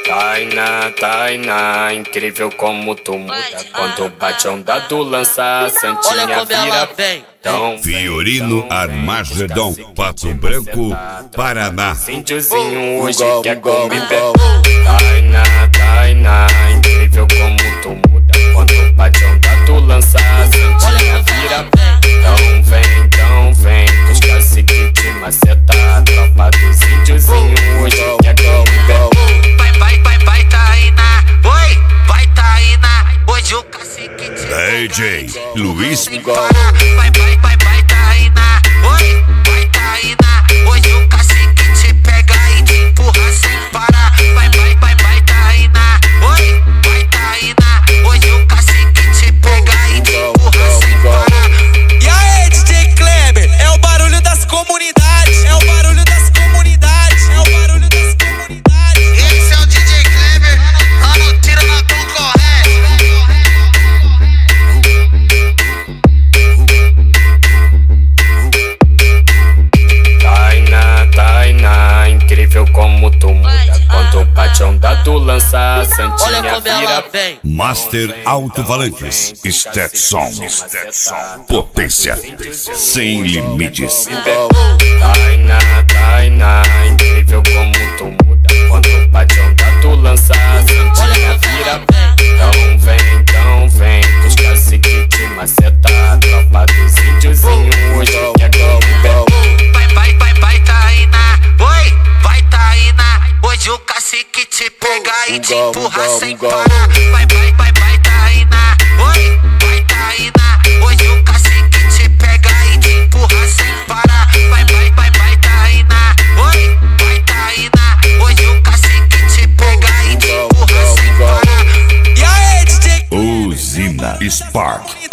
Tainá, incrível como tu muda. Quando bate a onda do lança, a Santinha vira. Fiorino Armagedon, Pato Branco, Paraná. Índiozinho hoje quer comer pé. Tainá, incrível como tu muda. Quando bate a onda do lança, a Santinha vira. Então vem, que os caciques te maceta. A tropa dos índiozinho hoje quer comer pé. Vai Tainá, oi, vai Tainá, hoje o cacique te DJ Luiz. Vai Tainá, oi, vai Tainá, hoje o cacique te pega e te empurra sem parar. Vai Tainá, oi, vai Tainá, hoje o cacique te pega e te empurra sem parar. E aí, DJ Kleber, é o barulho das comunidades, é o barulho das comunidades, é o barulho das comunidades. Esse é o DJ Kleber, lá no tiro na concorrência. Tainá, incrível como tu muda. Quando bate a onda do lança, a Santinha vira. Master Alto-Falantes, Stetson. Potência sem limites. Tainá, incrível como tu muda. Quando bate a onda do lança, a Santinha vira. Então vem, que os caciques te maceta. A tropa dos índiozinho hoje quer comer pé. Vai Tainá, oi, vai Tainá, hoje o cacique te pega e te empurra sem parar. Vai Tainá, oi, vai Tainá, hoje o cacique te pega e te empurra sem parar. Vai Tainá, oi, vai Tainá, hoje o cacique te pega e te empurra sem parar. E aí, DJ Usina Spark.